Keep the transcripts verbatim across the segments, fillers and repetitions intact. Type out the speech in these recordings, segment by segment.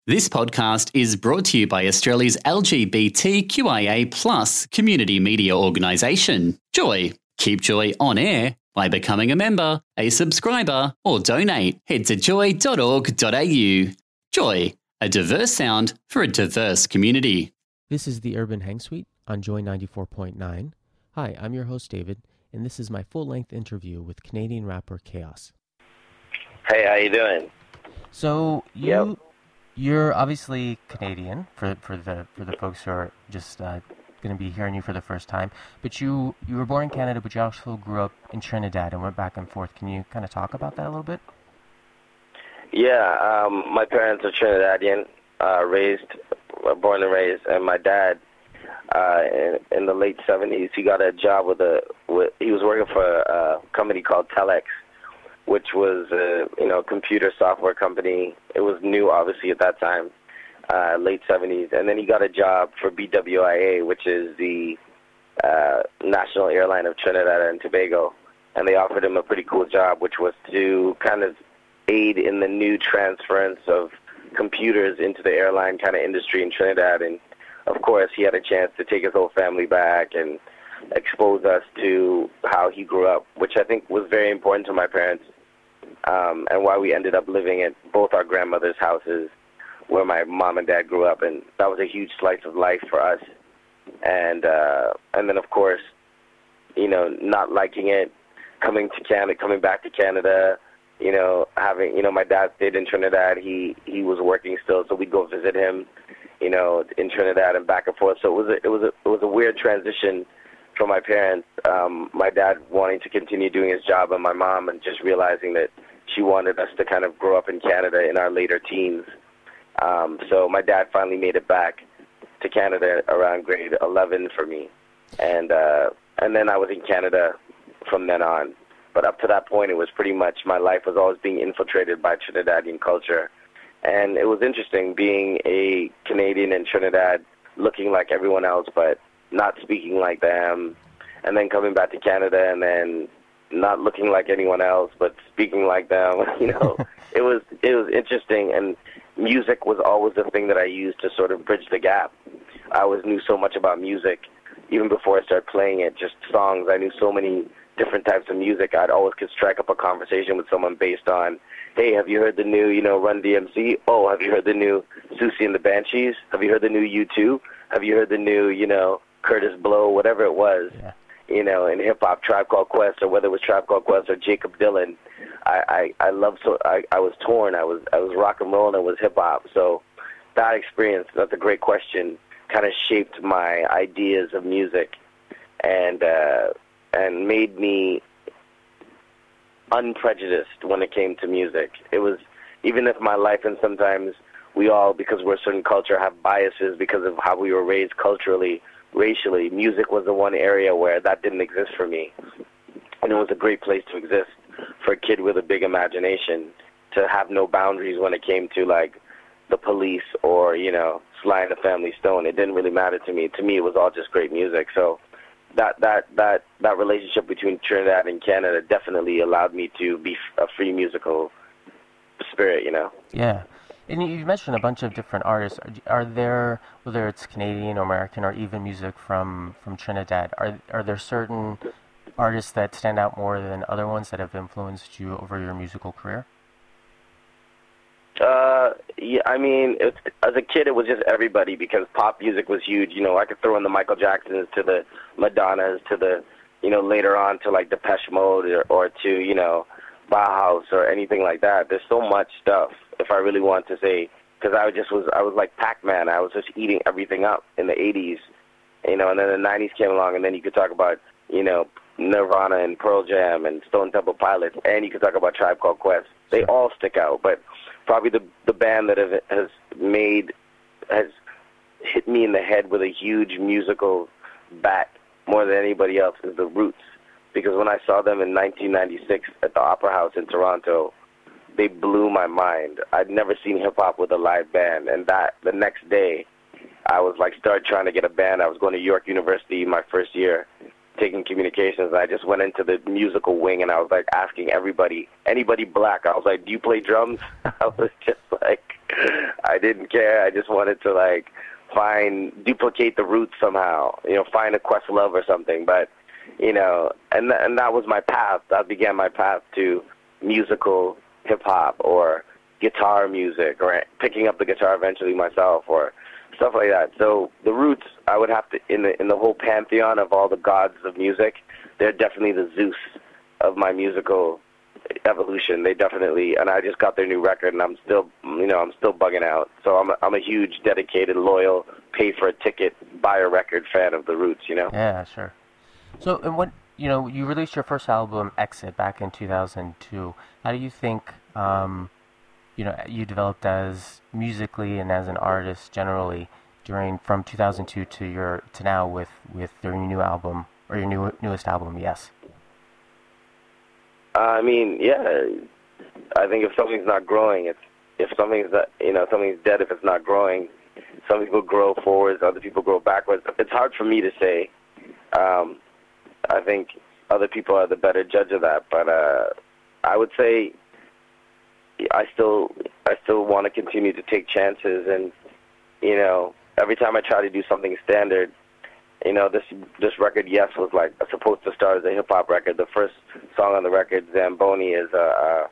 This podcast is brought to you by Australia's L G B T Q I A plus community media organisation, Joy. Keep Joy on air by becoming a member, a subscriber, or donate. Head to joy dot org dot a u. Joy, a diverse sound for a diverse community. This is the Urban Hang Suite on Joy ninety-four point nine. Hi, I'm your host David, and this is my full-length interview with Canadian rapper Chaos. Hey, how you doing? So you, Yep. you're obviously Canadian for for the for the folks who are just uh, going to be hearing you for the first time. But you you were born in Canada, but you also grew up in Trinidad and went back and forth. Can you kind of talk about that a little bit? Yeah, um, my parents are Trinidadian, uh, raised, uh, born and raised, and my dad, uh, in, in the late seventies, he got a job with a, with, he was working for a company called Telex, which was a, you know, computer software company. It was new, obviously, at that time, uh, late seventies. And then he got a job for B W I A, which is the uh, National Airline of Trinidad and Tobago. And they offered him a pretty cool job, which was to kind of aid in the new transference of computers into the airline kind of industry in Trinidad. And, of course, he had a chance to take his whole family back and expose us to how he grew up, which I think was very important to my parents, um, and why we ended up living at both our grandmother's houses where my mom and dad grew up. And that was a huge slice of life for us. And, uh, and then, of course, you know, not liking it, coming to Canada, coming back to Canada, you know, having, you know, my dad stayed in Trinidad. He, he was working still, so we'd go visit him, you know, in Trinidad and back and forth. So it was a, it was a, it was a weird transition for my parents. Um, my dad wanting to continue doing his job, and my mom and just realizing that she wanted us to kind of grow up in Canada in our later teens. Um, so my dad finally made it back to Canada around grade eleven for me, and uh, and then I was in Canada from then on. But up to that point, it was pretty much my life was always being infiltrated by Trinidadian culture. And it was interesting being a Canadian in Trinidad, looking like everyone else, but not speaking like them, and then coming back to Canada and then not looking like anyone else, but speaking like them. You know, it was it was interesting, and music was always the thing that I used to sort of bridge the gap. I always knew so much about music, even before I started playing it, just songs. I knew so many different types of music. I'd always could strike up a conversation with someone based on, hey, have you heard the new, you know, Run D M C? Oh, have you heard the new Susie and the Banshees? Have you heard the new U two? Have you heard the new, you know, Curtis Blow, whatever it was, yeah. You know, in hip-hop, Tribe Called Quest, or whether it was Tribe Called Quest or Jacob Dylan. I, I, I loved, so I, I was torn. I was I was rock and roll, and it was hip-hop. So that experience, that's a great question, kind of shaped my ideas of music and uh, and made me unprejudiced when it came to music. It was, even if my life, and sometimes we all, because we're a certain culture, have biases because of how we were raised culturally, racially, music was the one area where that didn't exist for me. And it was a great place to exist for a kid with a big imagination, to have no boundaries when it came to, like, the police or, you know, Sly and the Family Stone. It didn't really matter to me. To me, it was all just great music. So that that that that relationship between Trinidad and Canada definitely allowed me to be a free musical spirit, you know. Yeah. And you mentioned a bunch of different artists. Are, are there, whether it's Canadian or American or even music from, from Trinidad, are are there certain artists that stand out more than other ones that have influenced you over your musical career? Uh, yeah, I mean, it, as a kid, it was just everybody, because pop music was huge. You know, I could throw in the Michael Jacksons to the Madonnas to the, you know, later on to, like, Depeche Mode or, or to, you know, Bauhaus or anything like that. There's so much stuff, if I really want to say, because I just was, I was like Pac-Man. I was just eating everything up in the eighties, you know, and then the nineties came along, and then you could talk about, you know, Nirvana and Pearl Jam and Stone Temple Pilots, and you could talk about Tribe Called Quest. They all stick out, but probably the the band that has, has made, has hit me in the head with a huge musical bat more than anybody else is The Roots. Because when I saw them in nineteen ninety-six at the Opera House in Toronto, they blew my mind. I'd never seen hip-hop with a live band, and that the next day, I was like, started trying to get a band. I was going to York University my first year, taking communications, and I just went into the musical wing, and I was like asking everybody, anybody black, I was like, do you play drums? I was just like, I didn't care. I just wanted to like find, duplicate the roots somehow, you know, find a Questlove or something. But, you know, and th- and that was my path. That began my path to musical hip-hop or guitar music or picking up the guitar eventually myself or stuff like that. So the roots, I would have to, in the in the whole pantheon of all the gods of music, they're definitely the Zeus of my musical evolution. They definitely, and I just got their new record, and I'm still, you know, I'm still bugging out. So I'm a, I'm a huge, dedicated, loyal, pay for a ticket, buy a record fan of the Roots. You know. Yeah, sure. So, and what you know, you released your first album, Exit, back in two thousand two. How do you think, um, you know, you developed as musically and as an artist generally during from two thousand two to your to now with with your new album or your new newest album? Yes. Uh, I mean, yeah. I think if something's not growing, it's if something's not, you know, something's dead if it's not growing. Some people grow forwards, other people grow backwards. It's hard for me to say. Um, I think other people are the better judge of that, but uh, I would say I still I still want to continue to take chances, and you know, every time I try to do something standard. You know, this this record, yes, was like supposed to start as a hip hop record. The first song on the record, Zamboni, is uh, uh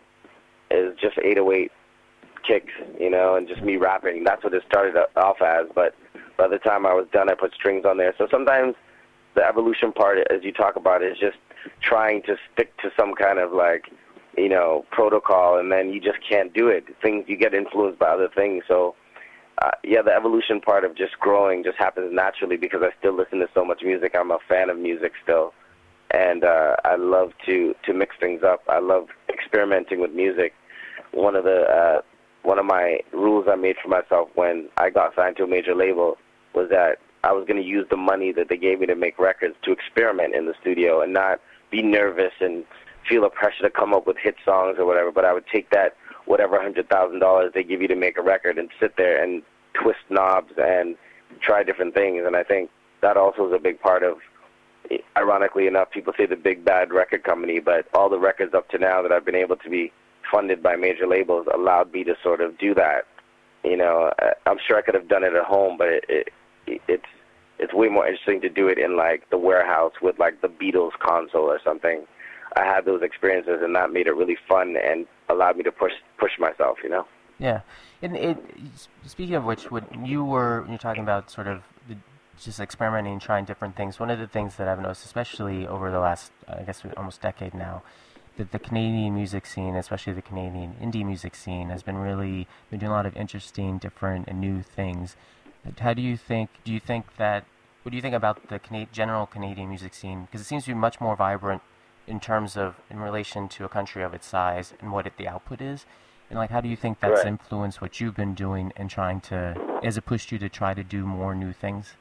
is just eight oh eight kicks, you know, and just me rapping. That's what it started off as. But by the time I was done, I put strings on there. So sometimes the evolution part, as you talk about, is just trying to stick to some kind of like, you know, protocol, and then you just can't do it. Things you get influenced by other things, so. Uh, yeah, the evolution part of just growing just happens naturally because I still listen to so much music. I'm a fan of music still, and uh, I love to, to mix things up. I love experimenting with music. One of the uh, one of my rules I made for myself when I got signed to a major label was that I was going to use the money that they gave me to make records to experiment in the studio and not be nervous and feel a pressure to come up with hit songs or whatever. But I would take that whatever one hundred thousand dollars they give you to make a record and sit there and twist knobs and try different things. And I think that also is a big part of, ironically enough, people say the big bad record company, but all the records up to now that I've been able to be funded by major labels allowed me to sort of do that. You know, I'm sure I could have done it at home, but it, it, it's it's way more interesting to do it in, like, the warehouse with, like, the Beatles console or something. I had those experiences, and that made it really fun and allowed me to push push myself, you know? Yeah. And it, speaking of which, when you were when you're talking about sort of the, just experimenting and trying different things, one of the things that I've noticed, especially over the last, I guess, almost decade now, that the Canadian music scene, especially the Canadian indie music scene, has been really been doing a lot of interesting, different, and new things. How do you think, do you think that, what do you think about the Cana- general Canadian music scene? Because it seems to be much more vibrant in terms of, in relation to a country of its size and what it, the output is. And, like, how do you think that's right. influenced what you've been doing and trying to, has it pushed you to try to do more new things?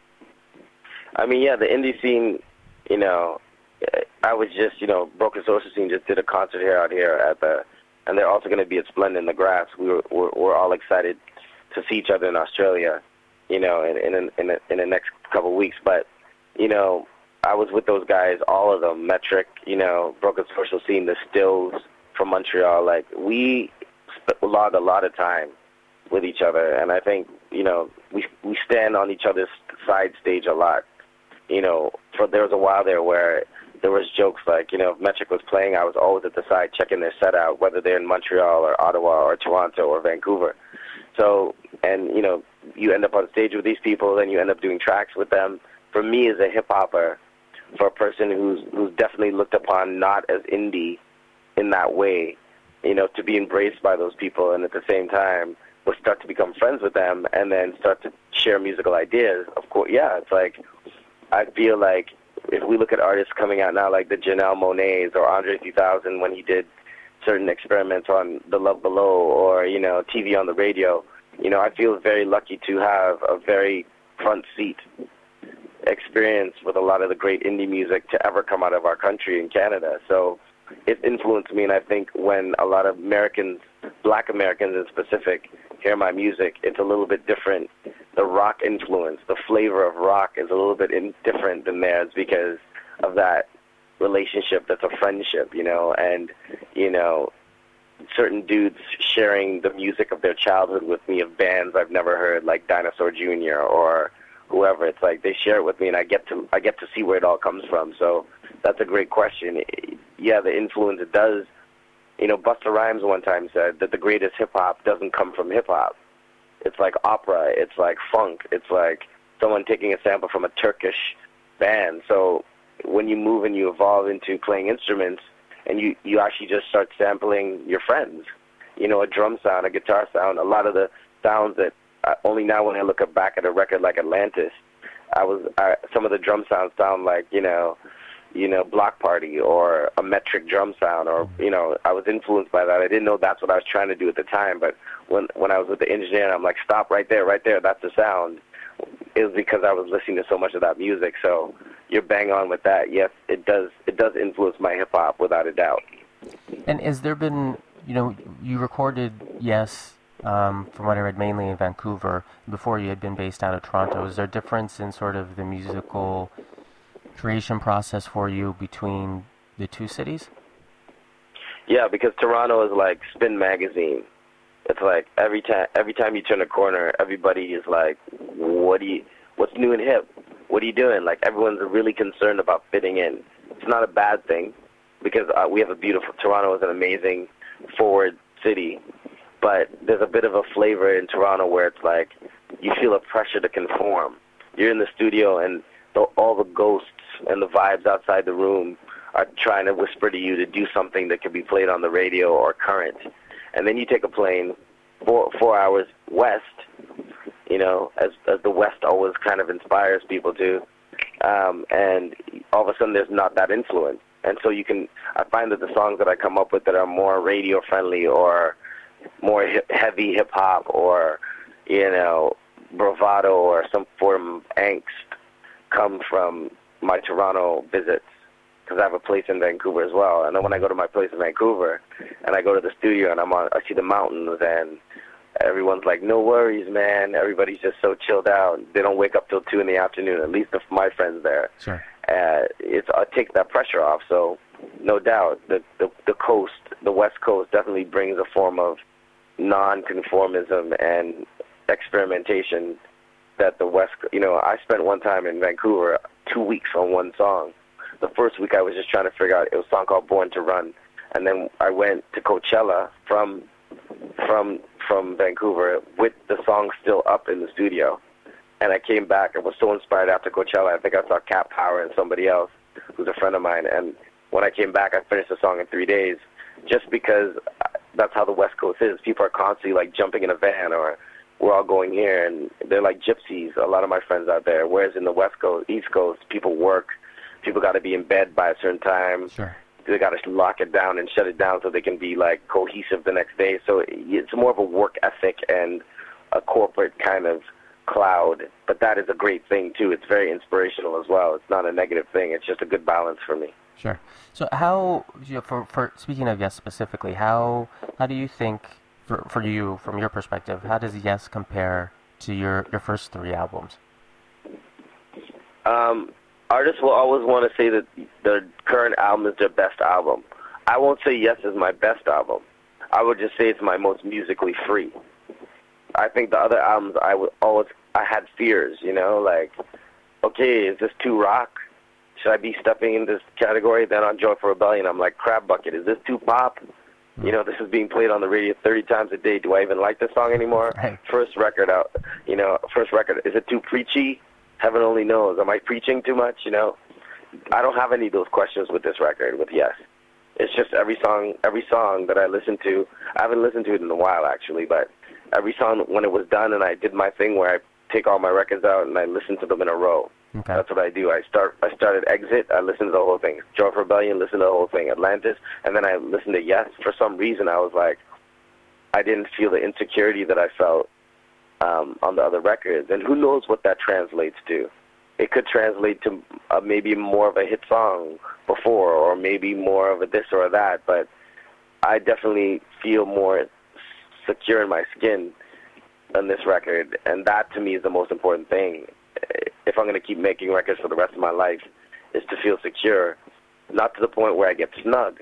I mean, yeah, the indie scene, you know, I was just, you know, Broken Social Scene just did a concert here out here at the, and they're also going to be at Splendid in the Grass. We were, we're, we're all excited to see each other in Australia, you know, in in in, in, in the next couple of weeks. But, you know, I was with those guys, all of them, Metric, you know, Broken Social Scene, the Stills from Montreal. Like, we log a lot of time with each other, and I think, you know, we we stand on each other's side stage a lot. You know, for there was a while there where there was jokes like, you know, if Metric was playing, I was always at the side checking their set out, whether they're in Montreal or Ottawa or Toronto or Vancouver. So, and, you know, you end up on stage with these people, then you end up doing tracks with them. For me as a hip-hopper, for a person who's who's definitely looked upon not as indie in that way, you know, to be embraced by those people and at the same time we'll start to become friends with them and then start to share musical ideas. Of course, yeah, it's like, I feel like if we look at artists coming out now like the Janelle Monáes or Andre three thousand when he did certain experiments on The Love Below or, you know, T V on the radio, you know, I feel very lucky to have a very front seat experience with a lot of the great indie music to ever come out of our country in Canada. So it influenced me, and I think when a lot of Americans, black Americans in specific, hear my music, it's a little bit different. The rock influence, the flavor of rock is a little bit in, different than theirs because of that relationship that's a friendship, you know, and, you know, certain dudes sharing the music of their childhood with me of bands I've never heard, like Dinosaur Junior or whoever. It's like they share it with me, and I get to I get to see where it all comes from. So that's a great question. Yeah, the influence it does. You know, Busta Rhymes one time said that the greatest hip hop doesn't come from hip hop. It's like opera. It's like funk. It's like someone taking a sample from a Turkish band. So when you move and you evolve into playing instruments, and you, you actually just start sampling your friends, you know, a drum sound, a guitar sound, a lot of the sounds that uh, only now when I look back at a record like Atlantis, I was I, some of the drum sounds sound like, you know, you know, Block Party or a metric drum sound, or, you know, I was influenced by that. I didn't know that's what I was trying to do at the time, but when when I was with the engineer, I'm like, stop right there, right there, that's the sound. It was because I was listening to so much of that music. So you're bang on with that. Yes, it does. It does influence my hip hop without a doubt. And has there been, you know, you recorded Yes, um, from what I read, mainly in Vancouver. Before you had been based out of Toronto. Is there a difference in sort of the musical creation process for you between the two cities? Yeah, because Toronto is like Spin Magazine. It's like every time every time you turn a corner, everybody is like, "What do you? What's new and hip? What are you doing?" Like everyone's really concerned about fitting in. It's not a bad thing because uh, we have a beautiful. Toronto is an amazing, forward city, but there's a bit of a flavor in Toronto where it's like you feel a pressure to conform. You're in the studio and the, all the ghosts and the vibes outside the room are trying to whisper to you to do something that can be played on the radio or current. And then you take a plane four, four hours west, you know, as, as the West always kind of inspires people to, um, and all of a sudden there's not that influence. And so you can, I find that the songs that I come up with that are more radio-friendly or more hip, heavy hip-hop or, you know, bravado or some form of angst come from my Toronto visits, because I have a place in Vancouver as well. And then when I go to my place in Vancouver and I go to the studio and I'm on, I see the mountains and everyone's like, no worries, man. Everybody's just so chilled out. They don't wake up till two in the afternoon, at least if my friends there. Sure. Uh, it's I take that pressure off. So no doubt the, the, the coast, the West Coast definitely brings a form of non-conformism and experimentation that the West, you know, I spent one time in Vancouver two weeks on one song. The first week I was just trying to figure out, it was a song called Born to Run. And then I went to Coachella from from from Vancouver with the song still up in the studio. And I came back and was so inspired after Coachella. I think I saw Cat Power and somebody else who's a friend of mine. And when I came back, I finished the song in three days just because that's how the West Coast is. People are constantly like jumping in a van or we're all going here. And they're like gypsies, a lot of my friends out there. Whereas in the West Coast, East Coast, people work. People got to be in bed by a certain time. Sure. They got to lock it down and shut it down so they can be like cohesive the next day. So it's more of a work ethic and a corporate kind of cloud. But that is a great thing too. It's very inspirational as well. It's not a negative thing. It's just a good balance for me. Sure. So how, you know, for for speaking of Yes specifically, how how do you think for for you from your perspective, how does Yes compare to your your first three albums? Um. Artists will always want to say that the current album is their best album. I won't say Yes is my best album. I would just say it's my most musically free. I think the other albums, I would always, I had fears, you know, like, okay, is this too rock? Should I be stepping in this category? Then on Joy for Rebellion, I'm like, crab bucket, is this too pop? You know, this is being played on the radio thirty times a day. Do I even like this song anymore? Right. First record out, you know, first record, is it too preachy? Heaven only knows. Am I preaching too much? You know, I don't have any of those questions with this record, with Yes. It's just every song, every song that I listen to. I haven't listened to it in a while, actually, but every song, when it was done and I did my thing where I take all my records out and I listen to them in a row. Okay. That's what I do. I start. I started Exit. I listened to the whole thing. Joy for Rebellion, listened to the whole thing. Atlantis, and then I listened to Yes. For some reason, I was like, I didn't feel the insecurity that I felt Um, on the other records, and who knows what that translates to. It could translate to uh, maybe more of a hit song before, or maybe more of a this or that, but I definitely feel more secure in my skin on this record, and that to me is the most important thing. If I'm going to keep making records for the rest of my life, is to feel secure, not to the point where I get snug,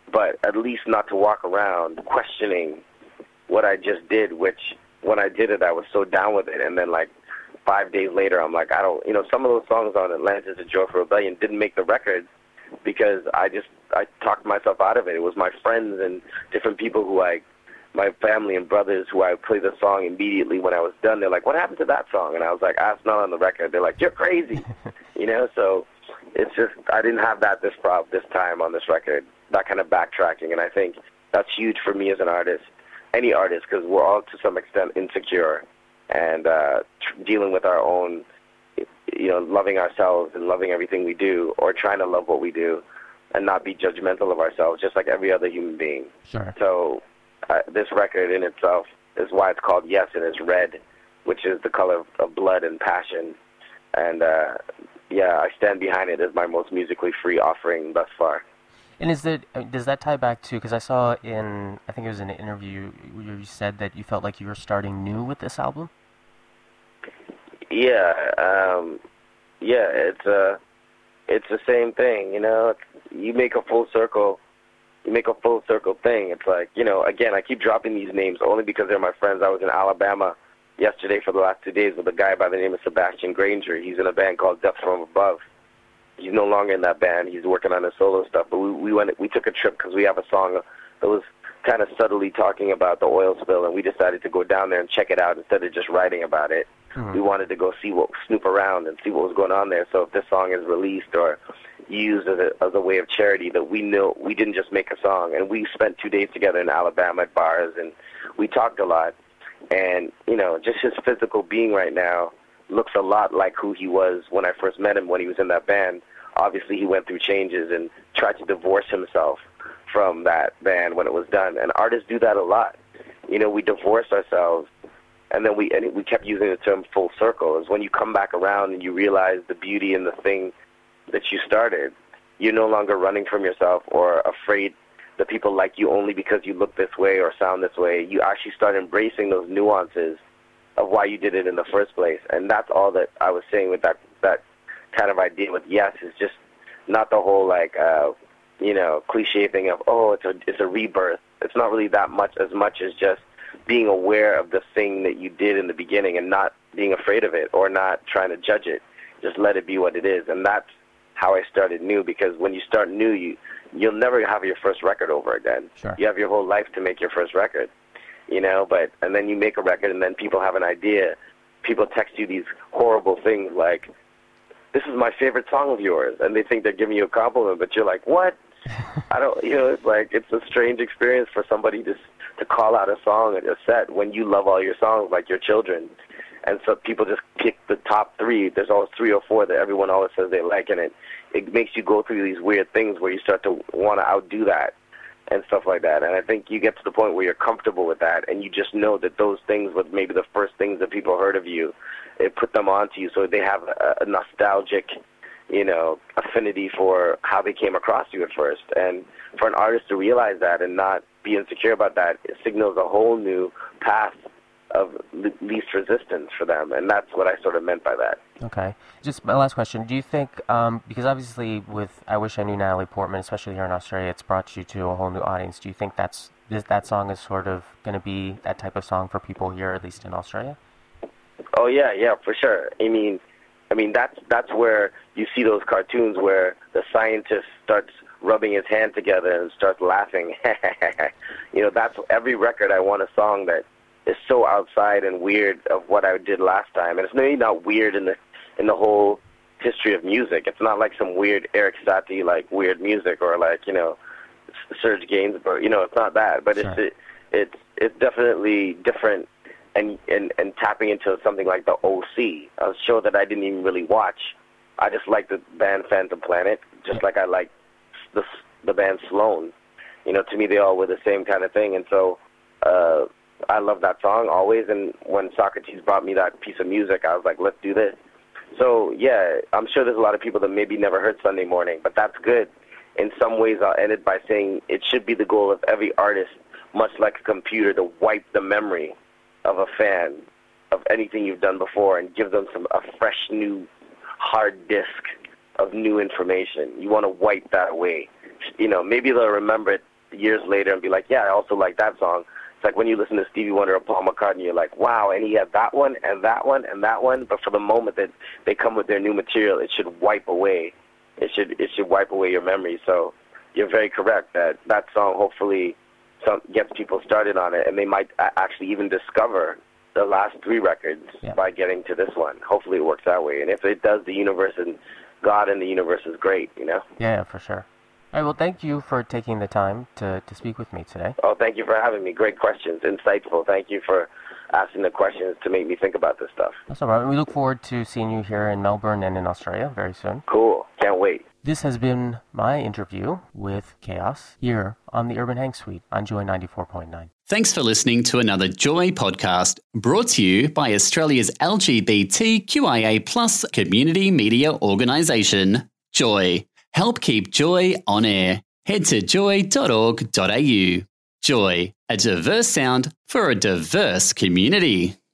but at least not to walk around questioning what I just did, which when I did it, I was so down with it. And then, like, five days later, I'm like, I don't, you know, some of those songs on Atlantis and Joyful Rebellion didn't make the record because I just, I talked myself out of it. It was my friends and different people who I, my family and brothers who I played the song immediately when I was done. They're like, what happened to that song? And I was like, ah, it's not on the record. They're like, you're crazy. You know, so it's just, I didn't have that this prob this time on this record, that kind of backtracking. And I think that's huge for me as an artist, any artist, because we're all to some extent insecure and uh, tr- dealing with our own, you know, loving ourselves and loving everything we do, or trying to love what we do and not be judgmental of ourselves, just like every other human being. Sure. So uh, this record in itself is why it's called Yes, and it's red, which is the color of, of blood and passion. And, uh, yeah, I stand behind it as my most musically free offering thus far. And is that, does that tie back to, because I saw in, I think it was in an interview where you said that you felt like you were starting new with this album? Yeah, um, yeah, it's uh, it's the same thing, you know. It's, you make a full circle, you make a full circle thing. It's like, you know, again, I keep dropping these names only because they're my friends. I was in Alabama yesterday for the last two days with a guy by the name of Sebastian Granger. He's in a band called Depth From Above. He's no longer in that band. He's working on his solo stuff. But we, we went, we took a trip because we have a song that was kind of subtly talking about the oil spill, and we decided to go down there and check it out instead of just writing about it. Mm-hmm. We wanted to go see what, snoop around and see what was going on there. So if this song is released or used as a, as a way of charity, that we know we didn't just make a song. And we spent two days together in Alabama at bars, and we talked a lot. And, you know, just his physical being right now looks a lot like who he was when I first met him when he was in that band. Obviously, he went through changes and tried to divorce himself from that band when it was done. And artists do that a lot. You know, we divorce ourselves, and then we and we kept using the term full circle. Is when you come back around and you realize the beauty in the thing that you started. You're no longer running from yourself or afraid that people like you only because you look this way or sound this way. You actually start embracing those nuances of why you did it in the first place. And that's all that I was saying with that that kind of idea with Yes, is just not the whole, like, uh, you know, cliche thing of, oh, it's a, it's a rebirth. It's not really that much, as much as just being aware of the thing that you did in the beginning and not being afraid of it or not trying to judge it. Just let it be what it is. And that's how I started new, because when you start new, you, you'll never have your first record over again. Sure. You have your whole life to make your first record, you know, but, and then you make a record and then people have an idea. People text you these horrible things like, this is my favorite song of yours, and they think they're giving you a compliment, but you're like, what? I don't, you know, it's like, it's a strange experience for somebody to to call out a song at a set when you love all your songs like your children. And so people just pick the top three. There's always three or four that everyone always says they like, and it, it makes you go through these weird things where you start to want to outdo that and stuff like that. And I think you get to the point where you're comfortable with that, and you just know that those things were maybe the first things that people heard of you. It put them onto you, so they have a, a nostalgic, you know, affinity for how they came across you at first. And for an artist to realize that and not be insecure about that, it signals a whole new path of least resistance for them, and that's what I sort of meant by that. Okay. Just my last question. Do you think, um, because obviously with I Wish I Knew Natalie Portman, especially here in Australia, it's brought you to a whole new audience. Do you think that's that song is sort of going to be that type of song for people here, at least in Australia? Oh, yeah, yeah, for sure. I mean, I mean that's that's where you see those cartoons where the scientist starts rubbing his hand together and starts laughing. You know, that's every record. I want a song that is so outside and weird of what I did last time. And it's maybe not weird in the in the whole history of music. It's not like some weird Eric Satie, like, weird music, or like, you know, Serge Gainsbourg. You know, it's not that. But sure. it's it, it's it's definitely different. And, and and tapping into something like the O C, a show that I didn't even really watch. I just like the band Phantom Planet, just like I like the the band Sloan. You know, to me they all were the same kind of thing, and so uh, I love that song always. And when Socrates brought me that piece of music, I was like, let's do this. So yeah, I'm sure there's a lot of people that maybe never heard Sunday Morning, but that's good. In some ways, I'll end it by saying it should be the goal of every artist, much like a computer, to wipe the memory of a fan of anything you've done before and give them some a fresh new hard disk of new information. You want to wipe that away. You know, maybe they'll remember it years later and be like, yeah, I also like that song. It's like when you listen to Stevie Wonder or Paul McCartney, you're like, wow, and he had that one and that one and that one. But for the moment that they come with their new material, it should wipe away. It should it should wipe away your memory. So you're very correct that that song hopefully some, gets people started on it, and they might a- actually even discover the last three records yeah. by getting to this one. Hopefully it works that way. And if it does, the universe and God and the universe is great, you know? Yeah, for sure. All right, well, thank you for taking the time to, to speak with me today. Oh, thank you for having me. Great questions. Insightful. Thank you for asking the questions to make me think about this stuff. That's all right. We look forward to seeing you here in Melbourne and in Australia very soon. Cool. Can't wait. This has been my interview with Chaos here on the Urban Hang Suite on Joy ninety-four point nine. Thanks for listening to another Joy podcast brought to you by Australia's L G B T Q I A plus community media organisation, Joy. Help keep Joy on air. Head to joy dot org dot a u. Joy, a diverse sound for a diverse community.